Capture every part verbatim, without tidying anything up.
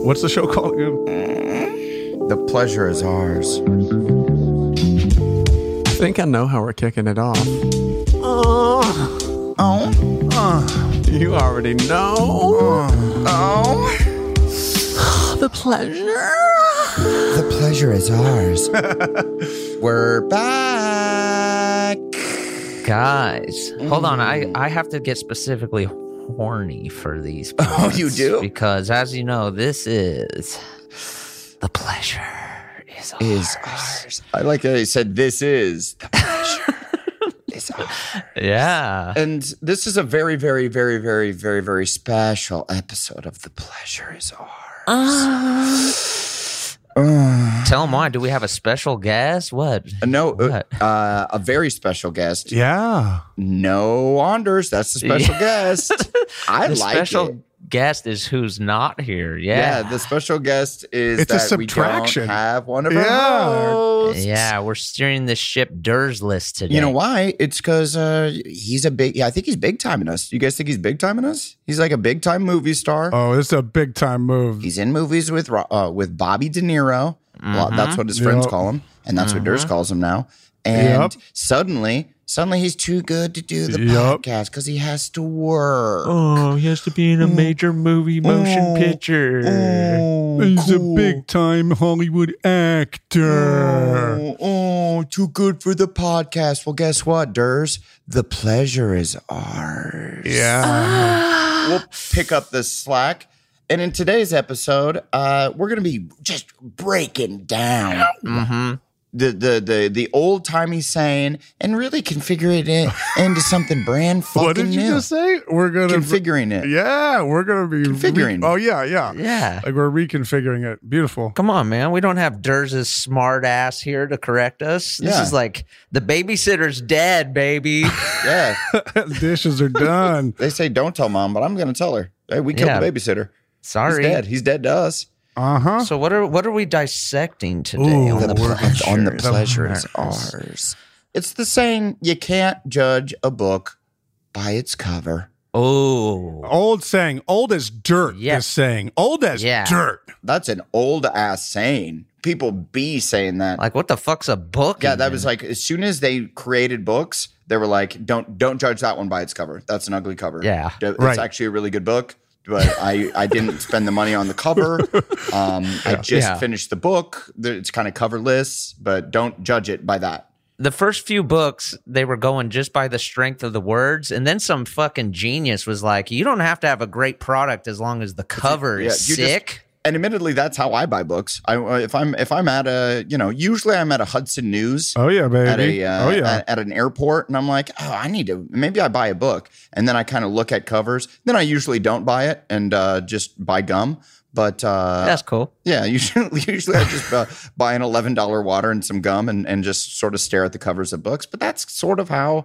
What's the show called again? The pleasure is ours. I think I know how we're kicking it off. Oh. Oh. Oh. You already know. Oh. The pleasure. The pleasure is ours. We're back. Guys, hold on. I, I have to get specifically horny for these points. Oh, you do? Because as you know, this is the pleasure is ours. Is ours. I like that he said this is the pleasure. Is ours. Yeah. And this is a very, very, very, very, very, very special episode of The Pleasure is Ours. Uh, Uh, tell them why. Do we have a special guest? What? no, What? uh, a very special guest. Yeah. No Anders. That's the special Yeah. guest. I the like special it. guest is who's not here. Yeah. Yeah. the special guest is It's a that we subtraction. don't have one of Yeah. our hosts. Yeah, we're steering the ship Dursless today. You know why? It's because uh, he's a big. Yeah, I think he's big time in us. You guys think he's big time in us? He's like a big time movie star. Oh, this is a big time move. He's in movies with Ro- uh, with Bobby De Niro. Well, that's what his friends Yep. call him, and that's what Durst calls him now. And Yep. suddenly, suddenly he's too good to do the Yep. podcast because he has to work. Oh, he has to be in a major movie motion Oh. picture. Oh, He's cool. a big time Hollywood actor. Oh, oh, too good for the podcast. Well, guess what, Durs? The pleasure is ours. Yeah. We'll pick up the slack. And in today's episode, uh, we're going to be just breaking down Mm-hmm. the the the, the old timey saying and really configure it in, into something brand fucking What did you new. just say? We're gonna Configuring it. Yeah, we're gonna be Configuring. Re- oh yeah, yeah, Yeah. Like we're reconfiguring it. Beautiful. Come on, man. We don't have Durs's smart ass here to correct us. This Yeah. is like the babysitter's dead, baby. Yeah. Dishes are done. They say don't tell mom, but I'm going to tell her. Hey, we killed Yeah. the babysitter. Sorry. He's dead. He's dead to us. Uh huh. So what are what are we dissecting today Ooh, on the, The ple- pleasure? on the pleasure is ours. ours. It's the saying you can't judge a book by its cover. Oh, Old saying, old as dirt. Yeah. Is saying, old as Yeah. dirt. That's an old ass saying. People be saying that. like what the fuck's a book? Yeah, that even? was like as soon as they created books, they were like, "Don't don't judge that one by its cover. That's an ugly cover." Yeah. it's Right. actually a really good book, but I I didn't spend the money on the cover. Um, I just Yeah. finished the book. It's kind of coverless, but don't judge it by that. the first few books, they were going just by the strength of the words, and then some fucking genius was like, "You don't have to have a great product as long as the cover Yeah, is you just- sick." And admittedly, that's how I buy books. I if I'm if I'm at a you know usually I'm at a Hudson News. Oh yeah, baby. At a uh, oh yeah. at, at an airport, and I'm like, oh, I need to. Maybe I buy a book, and then I kind of look at covers. Then I usually don't buy it and uh, just buy gum. But uh, That's cool. yeah, usually usually I just uh, buy an eleven dollar water and some gum, and and just sort of stare at the covers of books. But that's sort of how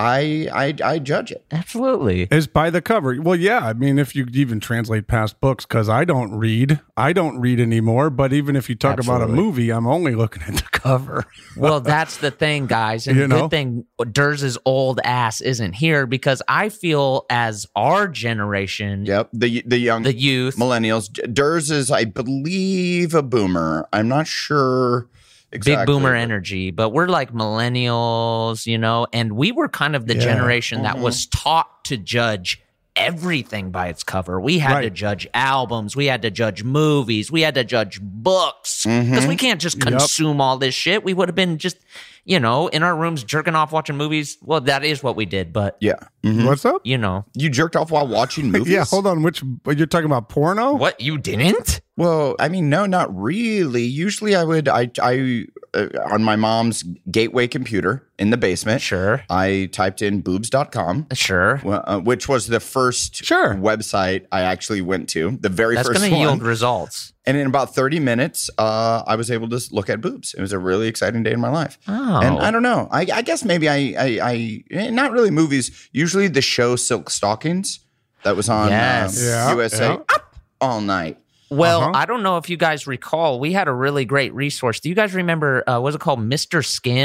I I, I judge it. Absolutely. Is by the cover. Well, yeah. I mean, if you even translate past books, because I don't read, I don't read anymore. But even if you talk about a Absolutely. movie, I'm only looking at the cover. Well, that's the thing, guys. And You the know? good thing Durs's old ass isn't here because I feel as our generation, Yep, the the young the youth, millennials. Durs is, I believe, a boomer. I'm not sure. Exactly. big boomer energy, but we're like millennials, you know, and we were kind of the Yeah. generation that Mm-hmm. was taught to judge everything by its cover. We had to Right. judge albums, we had to judge movies, we had to judge books because Mm-hmm. we can't just Yep. consume all this shit. We would have been just, you know, in our rooms jerking off watching movies. Well, that is what we did, but Yeah. Mhm. What's up? you know, You jerked off while watching movies? Yeah, hold on. Which you're talking about porno? what you didn't? Well, I mean, no, not really. Usually I would, I, I, uh, on my mom's gateway computer in the basement, Sure, I typed in boobs dot com, sure. well, uh, which was the first Sure. website I actually went to, the very That's first going to one. yield results. And in about thirty minutes, uh, I was able to look at boobs. It was a really exciting day in my life. Oh, And I don't know. I, I guess maybe I, I, I, eh, not really movies. Usually the show Silk Stockings that was on Yes. um, Yeah, U S A yeah. up all night. Well, Uh-huh. I don't know if you guys recall, we had a really great resource. Do you guys remember, uh, what was it called? Mister Skin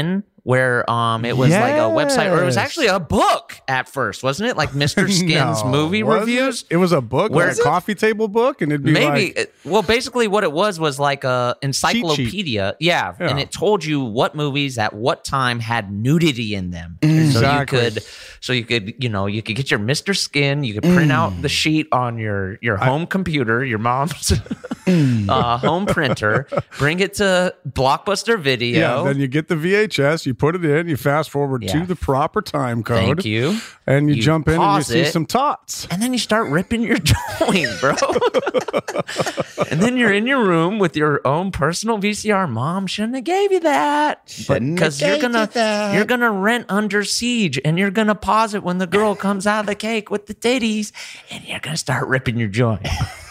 where um it was like a website, or it was Yes. actually a book at first, wasn't it? Like Mister Skin's No, movie was reviews. It? It was a book, Where like is a it? coffee table book, and it'd be Maybe. like, it- well, basically, what it was was like a sheet. encyclopedia. Yeah, Yeah. and it told you what movies at what time had nudity in them. So you Exactly. could, so you could, you know, you could get your Mister Skin. You could print out Mm. the sheet on your your home computer, your mom's uh, home printer. Bring it to Blockbuster Video. yeah. Then you get the V H S, you put it in, you fast forward Yeah. to the proper time code. Thank you. And you, You jump in and you pause see it. some tots. And then you start ripping your joint, bro. And then you're in your room with your own personal V C R. Mom shouldn't have gave you that, Shouldn't because have you're gave you gonna that. you're gonna rent Under Siege, and you're gonna pause it when the girl comes out of the cake with the titties, and you're gonna start ripping your joint.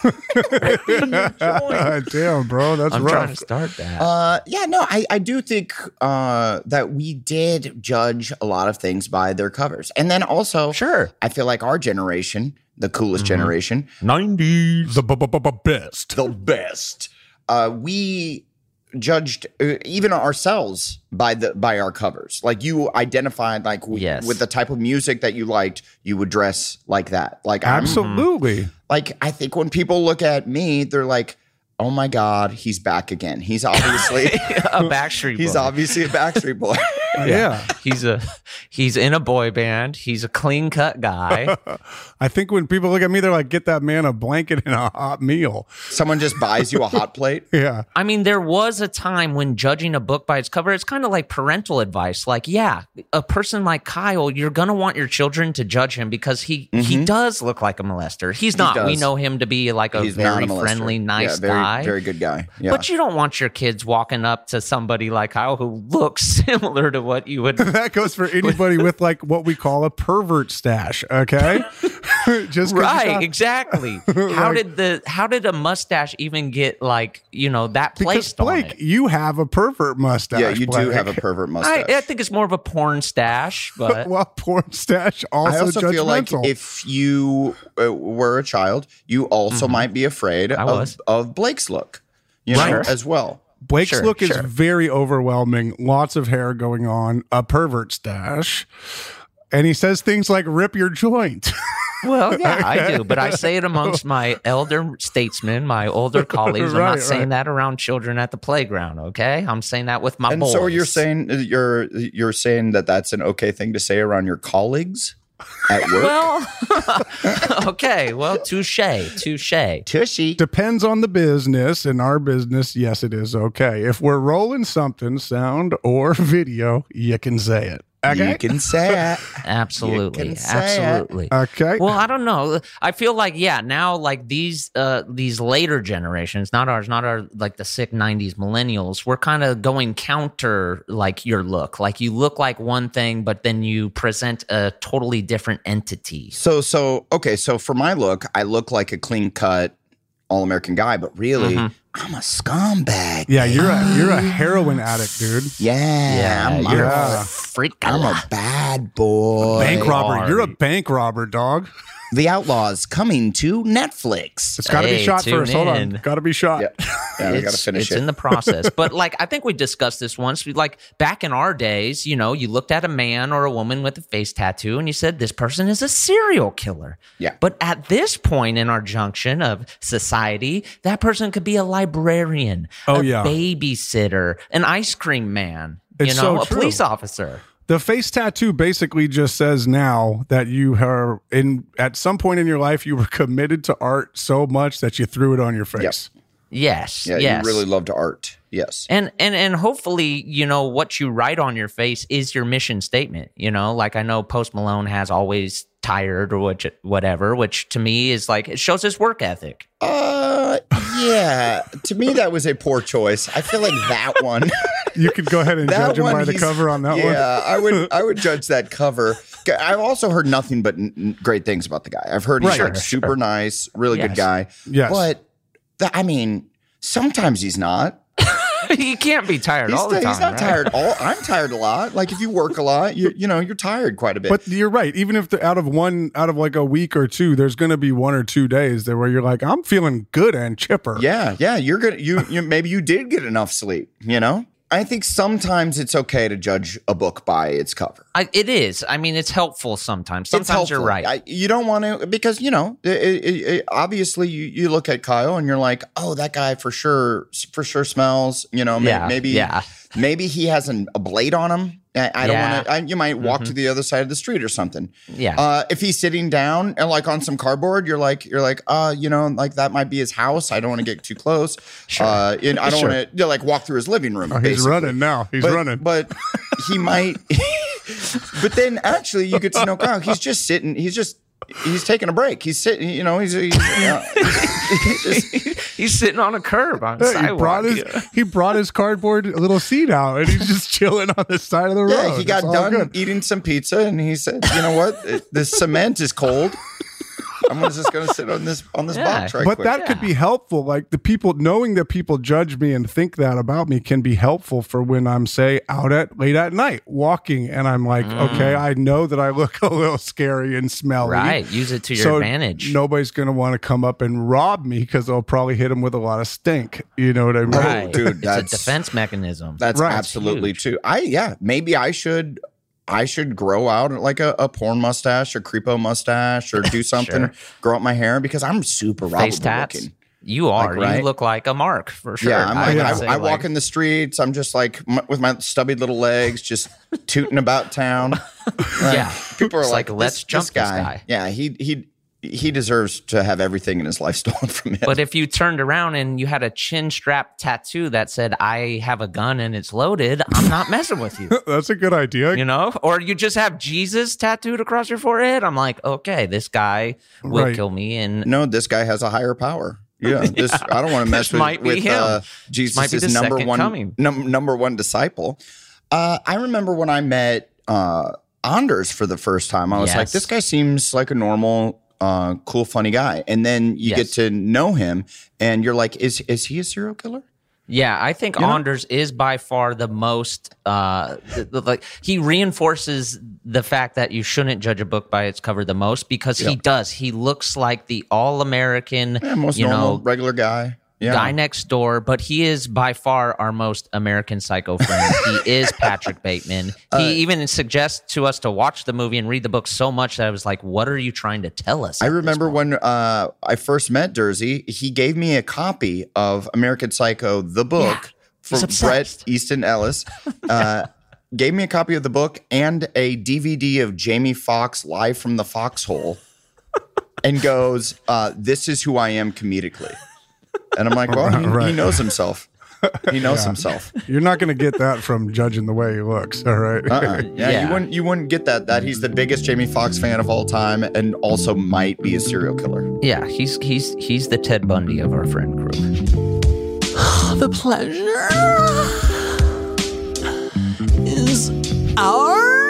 Ripping your joint. Damn, bro, that's I'm rough. trying to start that. Uh, yeah, no, I, I do think uh, that we did judge a lot of things by their covers. And then also, Sure. I feel like our generation, the coolest Mm-hmm. generation, nineties. the b- b- b- best. the best, uh, we judged uh, even ourselves by the by our covers. Like you identified like w- Yes. with the type of music that you liked, you would dress like that. Like I'm Absolutely. like I think when people look at me, they're like, "Oh my God, he's back again." He's obviously A Backstreet he's Boy. obviously a Backstreet Boy. Yeah. He's a he's in a boy band. He's a clean cut guy. I think when people look at me, they're like, get that man a blanket and a hot meal. Someone just buys you a hot plate. Yeah. I mean, there was a time when judging a book by its cover, it's kind of like parental advice. Like, yeah, a person like Kyle, you're gonna want your children to judge him because he he does look like a molester. He's not. We does. know him to be like a He's not very a molester. friendly, nice yeah, very, guy. very good guy. Yeah. But you don't want your kids walking up to somebody like Kyle who looks similar to what you would. That goes for anybody with like what we call a pervert stash. Okay. Just 'cause you Right, got- exactly. How did the how did a mustache even get like you know that because placed on Blake, it? you have a pervert mustache. yeah, you do Blake. have a pervert I, mustache. I think it's more of a porn stash, but well, porn stash also, I also feel like judgmental. if you uh, were a child, you also might be afraid I was. of, of Blake's look, you know, Right. as well. Blake's Sure, look is sure. very overwhelming. Lots of hair going on, a pervert stash. And he says things like rip your joint. well, yeah, I do. But I say it amongst my elder statesmen, my older colleagues. I'm Right, not saying right. that around children at the playground. Okay, I'm saying that with my And boys. so you're saying you're you're saying that that's an okay thing to say around your colleagues at work. well, okay, well, touche, touche. Tushy. Depends on the business. In our business, yes, it is okay. If we're rolling something, sound or video, you can say it. Okay. You can say it. Absolutely, You can say it. absolutely. Okay. Well, I don't know. I feel like yeah, now like these uh these later generations, not ours, not our like the sick nineties millennials, we're kind of going counter like your look. Like you look like one thing, but then you present a totally different entity. So so okay, so for my look, I look like a clean cut all American guy, but really Mm-hmm. I'm a scumbag. yeah, you're a you're a heroin addict, dude. Yeah, I'm, you're yeah. a freak. I'm a bad boy. Bank robber. are. You're a bank robber, dog. The Outlaws coming to Netflix. It's got to be Hey, shot tune first. Hold on. in. Got to be shot. Yeah, yeah, we got to it's, finish it's it. in the process. But like I think we discussed this once. We like back in our days, you know, you looked at a man or a woman with a face tattoo and you said this person is a serial killer. Yeah. But at this point in our junction of society, that person could be a librarian, Oh, a yeah. babysitter, an ice cream man, It's you know, so a true. police officer. The face tattoo basically just says now that you are in at some point in your life you were committed to art so much that you threw it on your face. Yes. yeah, yes. you really loved art. Yes. And and and hopefully, you know, what you write on your face is your mission statement. You know, like I know Post Malone has always tired or which, whatever, which to me is like it shows his work ethic. Uh, yeah. To me, that was a poor choice. I feel like that one. You could go ahead and that judge him one, by the he's- cover on that one. Yeah, I would. I would judge that cover. I've also heard nothing but n- n- great things about the guy. I've heard he's Right. like Sure, super sure. nice, really Yes. good guy. Yes. But th- I mean, sometimes he's not. He can't be tired He's, all the he's time. not right? tired. All I'm tired a lot. Like if you work a lot, you you know you're tired quite a bit. But you're right. Even if the, out of one, out of like a week or two, there's going to be one or two days there where you're like, I'm feeling good and chipper. yeah, yeah, you're gonna you you maybe you did get enough sleep. You know. I think sometimes it's okay to judge a book by its cover. I, it is. I mean, it's helpful sometimes. Sometimes It's helpful. you're right. I, you don't want to, because, you know, it, it, it, obviously you, you look at Kyle and you're like, oh, that guy for sure, for sure smells, you know, may, Yeah, maybe, yeah. maybe he has an, a blade on him. I, I don't Yeah. want to, you might walk to the other side of the street or something. Yeah. Uh, if he's sitting down and like on some cardboard, you're like, you're like, uh, you know, like that might be his house. I don't want to get too close. Sure. Uh, and I don't Sure. want to like walk through his living room. Oh, he's basically. running now. He's but, running. But he might. But then actually, you get to know Kyle. He's just sitting. He's just. He's taking a break. He's sitting. You know. He's. he's, you know, he's just, He's sitting on a curb on the Yeah, he sidewalk. brought his Yeah. he brought his cardboard little seat out, and he's just chilling on the side of the road. yeah, he got It's all done good. eating some pizza, and he said, "You know what? It- the cement is cold. I'm just going to sit on this on this Yeah. box right But quick." that could be helpful. Like the people knowing that people judge me and think that about me can be helpful for when I'm say out at late at night walking, and I'm like, Mm. okay, I know that I look a little scary and smelly. Right. Use it to your So advantage. nobody's going to want to come up and rob me because they'll probably hit them with a lot of stink. You know what I mean? Right. dude, It's a that's- defense mechanism. That's Right. absolutely true. I yeah, maybe I should I should grow out like a, a porn mustache or creepo mustache or do something, Sure. grow out my hair because I'm super Face robbable tats. looking. You are. Like, right? You look like a mark for sure. Yeah, I'm like, would I, say, I like- walk in the streets. I'm just like m- with my stubby little legs, just tooting about town. Like, Yeah. people are It's like, like, let's this, jump this this guy. guy. Yeah, he he he deserves to have everything in his life stolen from him. But if you turned around and you had a chin strap tattoo that said, I have a gun and it's loaded, I'm not messing with you. That's a good idea. You know? Or you just have Jesus tattooed across your forehead. I'm like, okay, this guy will Right. kill me. And no, this guy has a higher power. Yeah, this I don't want to mess This with, might be with him. uh, might be Jesus' the number second one coming. num- number one disciple. Uh, I remember when I met uh, Anders for the first time. I was like, Yes. this guy seems like a normal, uh, cool, funny guy. And then you Yes. get to know him, and you're like, is is he a serial killer? yeah, I think Anders is by far the most uh th- th- like he reinforces the fact that you shouldn't judge a book by its cover the most because he does. He looks like the all-American, Yeah, most you normal, know, regular guy. Yeah. guy next door, but he is by far our most American Psycho friend. He is Patrick Bateman. Uh, He even suggests to us to watch the movie and read the book so much that I was like, what are you trying to tell us? I at this remember point? when uh, I first met Dersey, he gave me a copy of American Psycho, the book, he's for Bret obsessed. Easton Ellis. Uh, gave me a copy of the book and a D V D of Jamie Foxx live from the Foxhole, and goes, uh, "This is who I am comedically." And I'm like, well, he, Right. he knows himself. He knows himself. You're not going to get that from judging the way he looks. All right. Uh-uh. Yeah, Yeah. you wouldn't. You wouldn't get that. That he's the biggest Jamie Foxx fan of all time, and also might be a serial killer. Yeah, he's he's he's the Ted Bundy of our friend group. The pleasure is ours.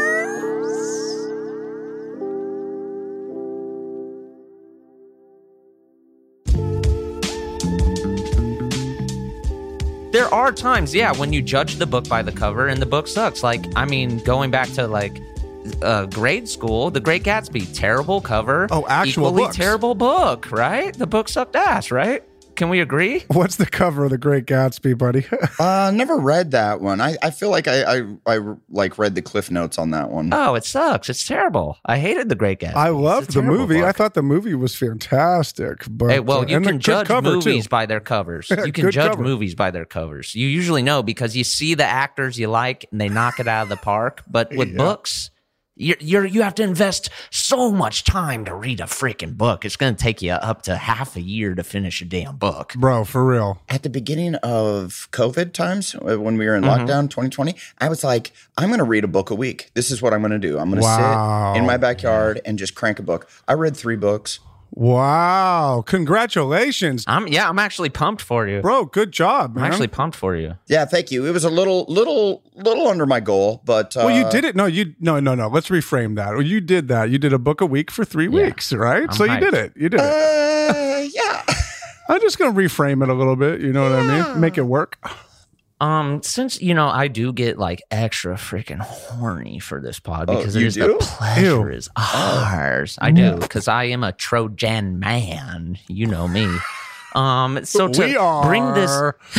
There are times, yeah, when you judge the book by the cover and the book sucks. Like, I mean, going back to like uh, grade school, The Great Gatsby, terrible cover. Oh, actual equally books. terrible book, right? The book sucked ass, right? Can we agree? What's the cover of The Great Gatsby, buddy? Uh, never read that one. I, I feel like I, I I like read the cliff notes on that one. Oh, it sucks. It's terrible. I hated The Great Gatsby. I It's a loved the terrible movie. book. I thought the movie was fantastic. But Hey, well, uh, you and a can good judge cover, movies too. by their covers. You can Good judge cover. movies by their covers. You usually know because you see the actors you like and they knock it out of the park. But with Yeah. books, you're, you're you have to invest so much time to read a freaking book. It's going to take you up to half a year to finish a damn book. Bro, for real. At the beginning of COVID times, uh, when we were in Mm-hmm. lockdown twenty twenty, I was like, I'm going to read a book a week. This is what I'm going to do. I'm going to Wow. sit in my backyard and just crank a book. I read three books. Wow. Congratulations. I'm yeah, I'm actually pumped for you. Bro, good job, I'm man. actually pumped for you. Yeah, thank you. It was a little, little, little under my goal, but uh, well, you did it. No, you no, no, no. Let's reframe that. Well, you did that. You did a book a week for three Yeah. weeks, right? I'm so you hyped. did it. You did it. Uh, yeah. I'm just gonna reframe it a little bit. You know what I mean? Make it work. Um, since you know, I do get like extra freaking horny for this pod Oh, because you it is do? the pleasure Ew. is ours. I do because I am a Trojan man. You know me. Um, so to We are. bring this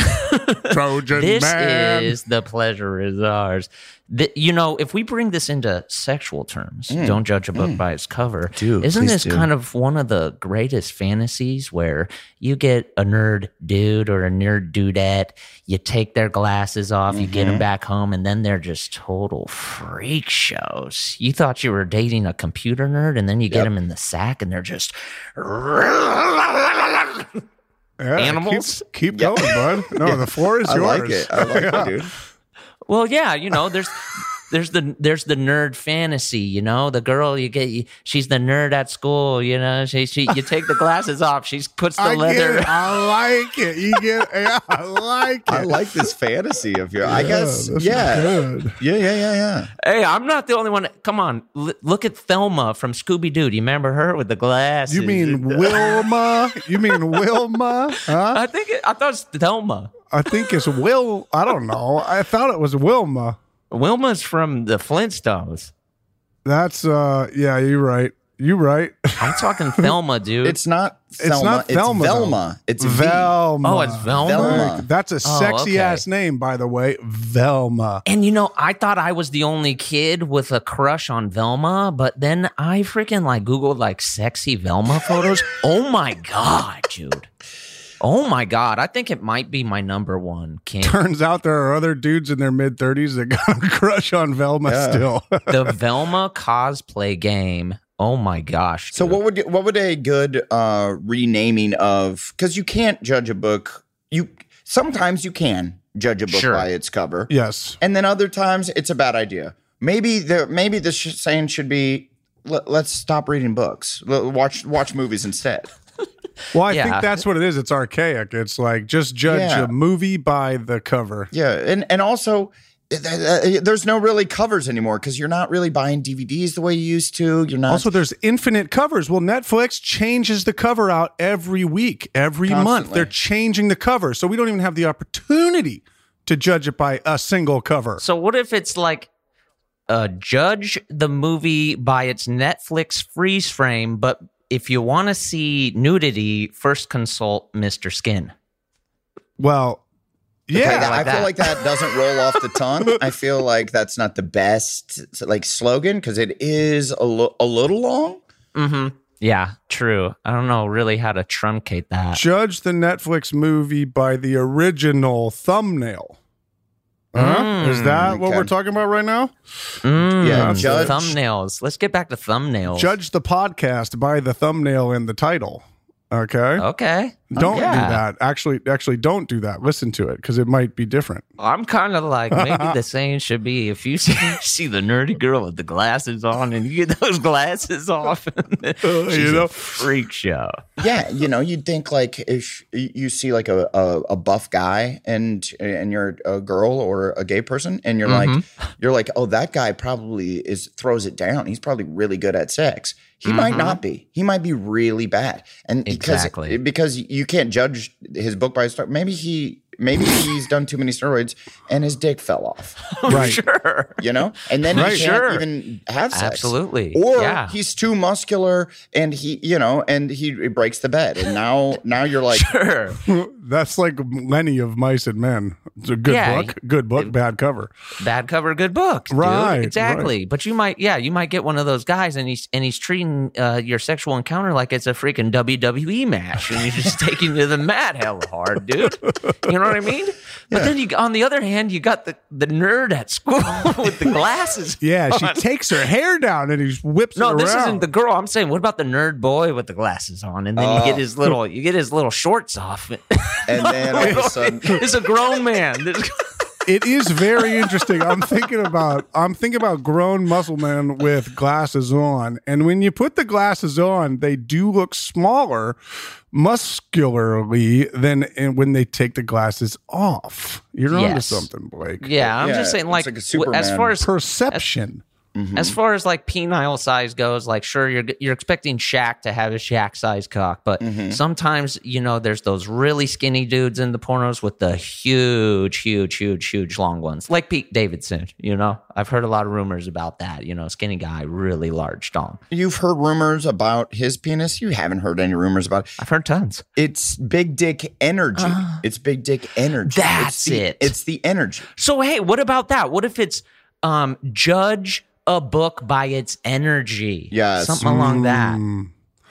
Trojan This man. is the pleasure is ours. The, you know, if we bring this into sexual terms, don't judge a book by its cover. Do, Isn't please this do. kind of one of the greatest fantasies where you get a nerd dude or a nerd dudette, you take their glasses off, you get them back home, and then they're just total freak shows. You thought you were dating a computer nerd, and then you get Yep. them in the sack, and they're just Yeah, animals? Keep, keep going, bud. No, the floor is I yours. like it. I like Yeah. it, dude. Well, yeah, you know, there's there's the there's the nerd fantasy, you know, the girl you get, she's the nerd at school, you know, she she you take the glasses off, she puts the I leather. get it. I like it. You get yeah, I like it. I like this fantasy of your. I Yeah, guess. this is Yeah. good. Yeah. Yeah. Yeah. Yeah. Hey, I'm not the only one. Come on, l- look at Thelma from Scooby Doo. Do you remember her with the glasses? You mean Wilma? You mean Wilma? Huh? I think it, I thought it's Thelma. I think it's Will. I don't know. I thought it was Wilma. Wilma's from the Flintstones. That's uh. Yeah, you're right. You're right. I'm talking Thelma, dude. It's not. It's Thelma. not Thelma, It's though. Velma. It's V. Velma. Oh, it's Velma? Velma. That's a Oh, sexy okay. ass name, by the way. Velma. And you know, I thought I was the only kid with a crush on Velma, but then I freaking like Googled like sexy Velma photos. Oh my God, dude. Oh my God. I think it might be my number one king. Turns out there are other dudes in their mid thirties that got a crush on Velma Yeah. still. The Velma cosplay game. Oh my gosh. So dude. what would you- what would a good uh, renaming of? Because you can't judge a book. You sometimes you can judge a book Sure. by its cover, Yes. and then other times it's a bad idea. Maybe the maybe the sh- saying should be let, let's stop reading books. L- watch watch movies instead. Well, I Yeah. think that's what it is. It's archaic. It's like just judge Yeah. a movie by the cover. Yeah, and and also. th- th- There's no really covers anymore because you're not really buying D V Ds the way you used to. You're not. Also, there's infinite covers. Well, Netflix changes the cover out every week, every month. Constantly. They're changing the cover. So we don't even have the opportunity to judge it by a single cover. So what if it's like uh judge the movie by its Netflix freeze frame, but if you want to see nudity, first consult Mister Skin. Well, Okay, yeah. that- like I feel that. like that doesn't roll off the tongue. I feel like that's not the best like slogan because it is a, lo- a little long. Mm-hmm. Yeah, true. I don't know really how to truncate that. Judge the Netflix movie by the original thumbnail. Huh? Mm, Is that what okay. we're talking about right now? Mm, Yeah, judge- thumbnails. Let's get back to thumbnails. Judge the podcast by the thumbnail and the title. Okay. Okay. Don't Yeah. do that. Actually, actually, don't do that. Listen to it because it might be different. I'm kind of like maybe the saying should be if you see, see the nerdy girl with the glasses on and you get those glasses off, she's you know? a freak show. Yeah, you know, you'd think like if you see like a, a, a buff guy and and you're a girl or a gay person and you're like you're like, oh, that guy probably is throws it down. He's probably really good at sex. He might not be. He might be really bad. And because Exactly. because you can't judge his book by his start. Maybe he maybe he's done too many steroids and his dick fell off. Right. Sure. You know, and then Right. he can't Sure. even have sex. Absolutely. Or Yeah. he's too muscular, and he, you know, and he, he breaks the bed, and now, now you're like, Sure. That's like Lenny of Mice and Men. It's a good Yeah, book. Good book, bad cover. Bad cover, good book. Dude. Right, Exactly. But you might, yeah, you might get one of those guys, and he's and he's treating uh, your sexual encounter like it's a freaking W W E match, and he's just taking you to the mat hella hard, dude. You know what I mean? But then you, on the other hand, you got the the nerd at school with the glasses. Yeah, she on. takes her hair down and he whips No, it this around. isn't the girl. I'm saying, what about the nerd boy with the glasses on, and then you get his little, you get his little shorts off. and then all of a sudden, It's a grown man. It is very interesting. I'm thinking about I'm thinking about grown muscle men with glasses on, and when you put the glasses on, they do look smaller, muscularly than in- when they take the glasses off. You're onto Yes. something, Blake. Yeah, I'm Yeah, just saying, it's like, like a w- as Superman. far as Perception. Mhm. As far as like penile size goes, like sure you're you're expecting Shaq to have a Shaq size cock, but Mhm. sometimes you know there's those really skinny dudes in the pornos with the huge, huge, huge, huge long ones, like Pete Davidson. You know, I've heard a lot of rumors about that. You know, skinny guy, really large dong. You've heard rumors about his penis. You haven't heard any rumors about it. I've heard tons. It's big dick energy. Uh, it's big dick energy. that's it's the, it. It's the energy. So hey, what about that? What if it's um judge a book by its energy? Yes. Something along that. Mm.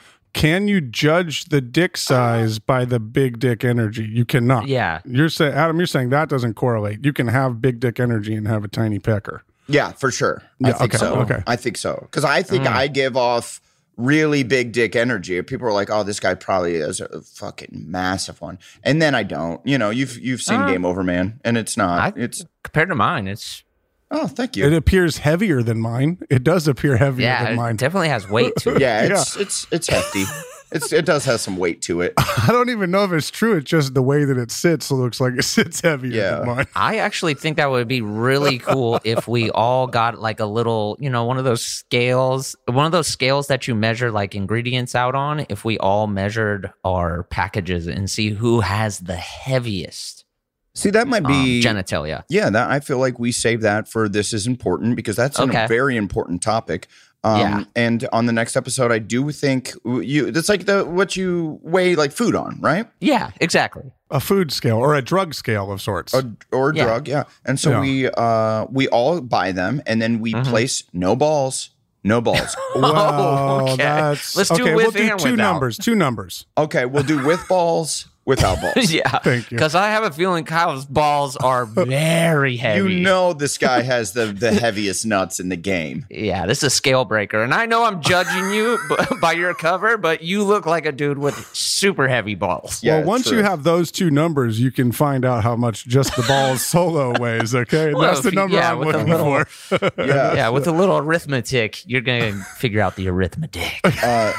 Can you judge the dick size by the big dick energy? You cannot. Yeah. You're saying, Adam, you're saying that doesn't correlate. You can have big dick energy and have a tiny pecker. Yeah, for sure. I Yeah, think okay, so. okay. I think so. Because I think Mm. I give off really big dick energy. People are like, "Oh, this guy probably is a fucking massive one," and then I don't. You know, you've you've seen Uh, Game Over Man, and it's not. I- it's Compared to mine, it's oh, thank you. It appears heavier than mine. It does appear heavier yeah, than it mine. definitely has weight to it. yeah, it's it's it's hefty. It's it does have some weight to it. I don't even know if it's true. It's just the way that it sits looks like it sits heavier Yeah. than mine. I actually think that would be really cool if we all got like a little, you know, one of those scales, one of those scales that you measure like ingredients out on. If we all measured our packages and see who has the heaviest See, that might um, be genitalia. Yeah, that I feel like we save that for this is important because that's Okay. a very important topic. Um, Yeah. And on the next episode, I do think you. That's like the what you weigh like food on, right? Yeah, exactly. A food scale or a drug scale of sorts. Or, or a Yeah. drug, yeah. And so Yeah. we uh we all buy them, and then we Mhm. place no balls, no balls. Well, okay. that's Let's do okay. with We'll do and two without. numbers. Two numbers. Okay, we'll do with balls, without balls. Yeah, Thank you. Because I have a feeling Kyle's balls are very heavy. You know, this guy has the the heaviest nuts in the game. Yeah, this is a scale breaker. And I know I'm judging you b- by your cover, but you look like a dude with super heavy balls. Yeah, well, once true. you have those two numbers, you can find out how much just the balls solo weighs. Okay, and Well, that's the if you- number yeah, I'm with a looking little- for. Yeah. Yeah, with a little arithmetic, you're going to figure out the arithmetic. Uh,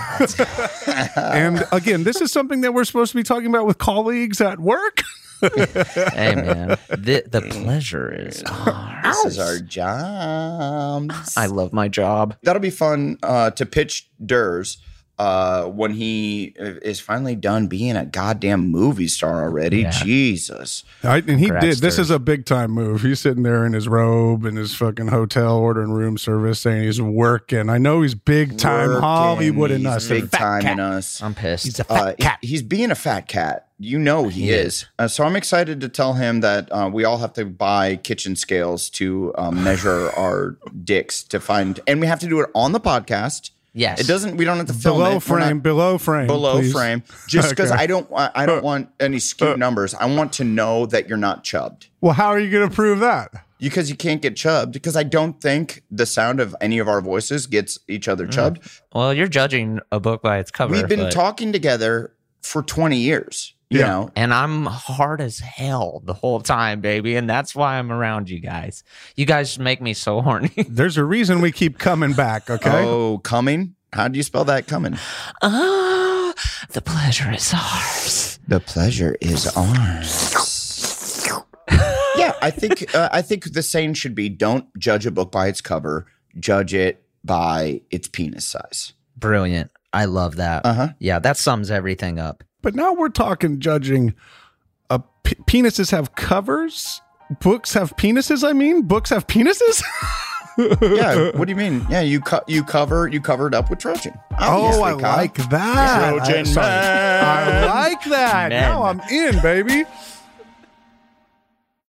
And again, this is something that we're supposed to be talking about with colleagues at work. Hey, man, the, the pleasure is ours. this is our job. I love my job. That'll be fun uh, to pitch Durs uh, when he is finally done being a goddamn movie star already. Yeah. Jesus. I, and he Congrats, did. This Dirk. is a big time move. He's sitting there in his robe in his fucking hotel ordering room service, saying he's working. I know he's big time Working, Hollywood in he's us. Big Fat time cat. in us. I'm pissed. He's a fat Uh, cat. he- he's being a fat cat. You know he, He is. is. Uh, so I'm excited to tell him that uh, we all have to buy kitchen scales to um, measure our dicks to find, and we have to do it on the podcast. Yes. It doesn't. We don't have to film Below it. We're frame, not- below frame, below please. frame. Just because Okay. I don't. I I don't want any skewed numbers. I want to know that you're not chubbed. Well, how are you going to prove that? Because you can't get chubbed. Because I don't think the sound of any of our voices gets each other chubbed. Well, you're judging a book by its cover. We've been but- talking together for twenty years. You Yeah. know. And I'm hard as hell the whole time, baby. And that's why I'm around you guys. You guys make me so horny. There's a reason we keep coming back. Okay. Oh, coming? How do you spell that? Coming. Ah, the pleasure is ours. The pleasure is ours. Yeah, I think uh, I think the saying should be: don't judge a book by its cover. Judge it by its penis size. Brilliant. I love that. Uh huh. Yeah, that sums everything up. But now we're talking judging. Uh, p- penises have covers. Books have penises. I mean, books have penises. Yeah. What do you mean? Yeah, you co- you cover you covered up with Trojan. Oh, I Obviously, Kyle. like that. Trojan I, sorry. man. I like that. Man. Now I'm in, baby.